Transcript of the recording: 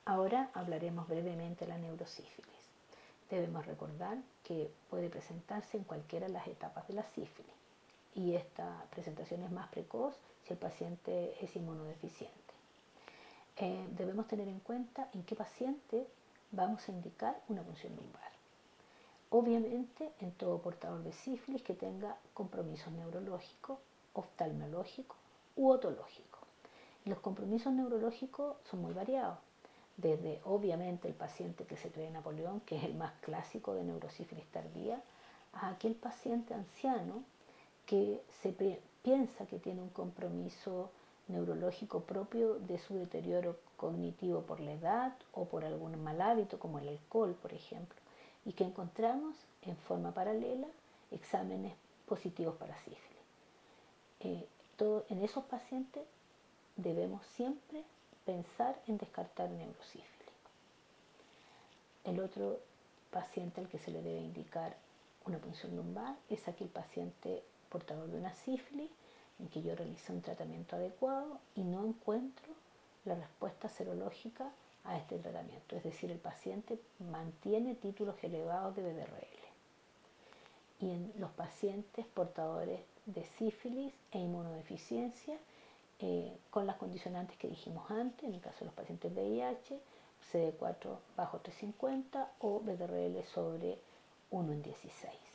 Ahora hablaremos brevemente de la neurosífilis. Debemos recordar que puede presentarse en cualquiera de las etapas de la sífilis y esta presentación es más precoz si el paciente es inmunodeficiente. Debemos tener en cuenta en qué paciente vamos a indicar una punción lumbar. Obviamente en todo portador de sífilis que tenga compromisos neurológicos, oftalmológicos u otológicos. Los compromisos neurológicos son muy variados, desde obviamente el paciente que se cree Napoleón, que es el más clásico de neurosífilis tardía, a aquel paciente anciano que piensa que tiene un compromiso neurológico propio de su deterioro cognitivo por la edad o por algún mal hábito como el alcohol, por ejemplo, y que encontramos en forma paralela exámenes positivos para sífilis. En esos pacientes debemos siempre pensar en descartar neurosífilis. El otro paciente al que se le debe indicar una punción lumbar es aquel paciente portador de una sífilis en que yo realicé un tratamiento adecuado y no encuentro la respuesta serológica a este tratamiento, es decir, el paciente mantiene títulos elevados de BDRL. Y en los pacientes portadores de sífilis e inmunodeficiencia, con las condicionantes que dijimos antes, en el caso de los pacientes VIH, CD4 bajo 350 o BDRL sobre 1 en 16.